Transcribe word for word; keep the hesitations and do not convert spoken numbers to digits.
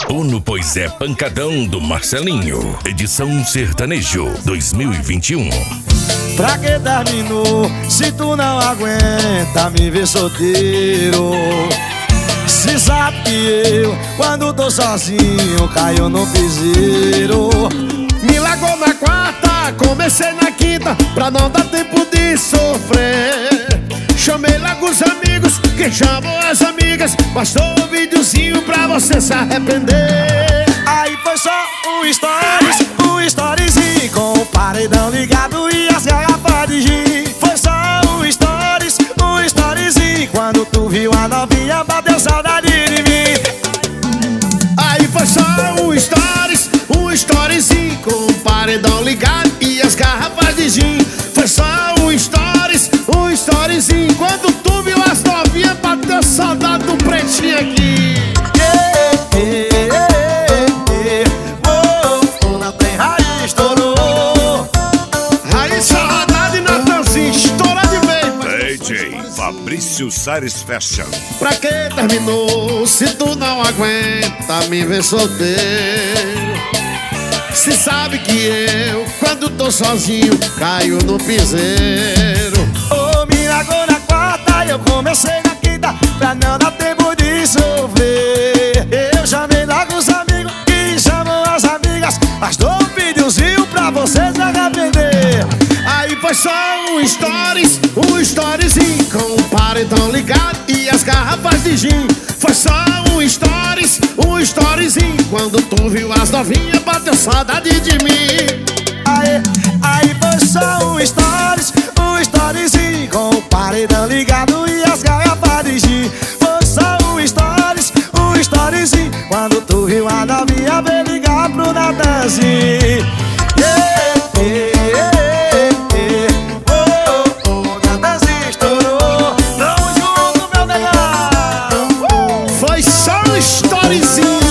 Uno Pois é Pancadão do Marcelinho. Edição Sertanejo dois mil e vinte e um. Pra que terminou se tu não aguenta me ver solteiro? Se sabe que eu, quando tô sozinho, caio no piseiro. Me largou na quarta, comecei na quinta, pra não dar tempo de sofrer. Chamei logo os amigos, que chamou as amigas, bastou um videozinho pra você se arrepender. Aí foi só um stories, um storyzinho com o paredão ligado e as garrafas de gin. Foi só um stories, um storyzinho, quando tu viu a novinha bateu saudade de mim. Aí foi só um stories, um storyzinho com o paredão ligado e as garrafas de gin. Foi só um stories, um storyzinho, quando tu viu as novinhas bateu saudade do pretinho aqui. Fabrício Sares Fashion. Pra que terminou se tu não aguenta me ver solteiro? Se sabe que eu, quando tô sozinho, caio no piseiro. Oh, me largou na quarta e eu comecei na quinta, pra não dar tempo de sofrer. Eu chamei logo os amigos e chamam as amigas, mas dou um videozinho pra vocês se arrepender. Aí foi só um stories, um storyzinho com o paredão ligado e as garrafas de gin. Foi só um stories, um storyzinho, quando tu viu as novinhas bateu saudade de mim. Aí, aí foi só um stories, um storyzinho com o paredão ligado e as garrafas de gin. Foi só um stories, um storyzinho, quando tu viu a novinha veio ligar pro Natanzinho. Yeah, yeah. Foi só um storyzinho.